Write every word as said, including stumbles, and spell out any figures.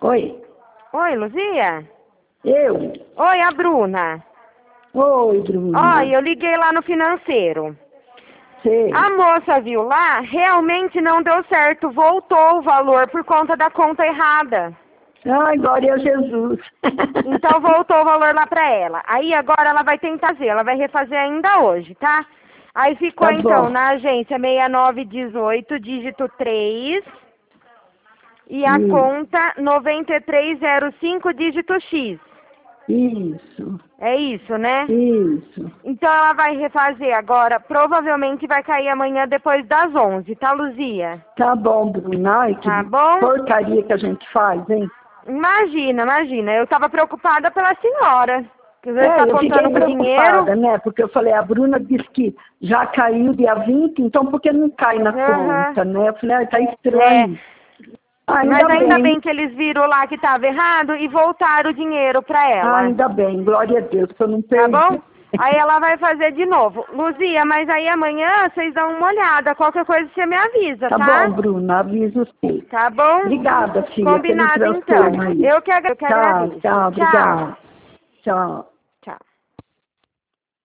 Oi. Oi, Luzia? Eu? Oi, a Bruna. Oi, Bruna. Oi, eu liguei lá no financeiro. Sei. A moça viu lá, realmente não deu certo, voltou o valor por conta da conta errada. Ai, glória a Jesus. Então voltou o valor lá pra ela. Aí agora ela vai tentar fazer, ela vai refazer ainda hoje, tá? Aí ficou Tá então bom. na agência sessenta e nove dezoito, dígito três, e a Isso. conta noventa e três zero cinco, dígito X. Isso. É isso, né? Isso. Então ela vai refazer agora, provavelmente vai cair amanhã depois das onze, tá, Luzia? Tá bom, Bruna. Ai, que Tá bom? porcaria que a gente faz, hein? Imagina, imagina. Eu tava preocupada pela senhora. Que você É, está eu fiquei contando com dinheiro. preocupada, né? Porque eu falei, a Bruna disse que já caiu dia vinte, então por que não cai na Aham. conta, né? Eu falei, ah, tá É. estranho. Ah, Mas ainda ainda bem. bem que eles viram lá que estava errado e voltaram o dinheiro pra Ah, ela. ainda bem. Glória a Deus, que eu não Tá perdi. bom? Aí ela vai fazer de novo. Luzia, mas aí amanhã vocês dão uma olhada. Qualquer coisa você me avisa, Tá tá? bom, Bruna, aviso sim. Tá bom? Obrigada, filha, pelo Combinado então. transtorno aí. Eu que, agra- eu que Tchau, agradeço. tchau, Tchau. obrigada. Tchau.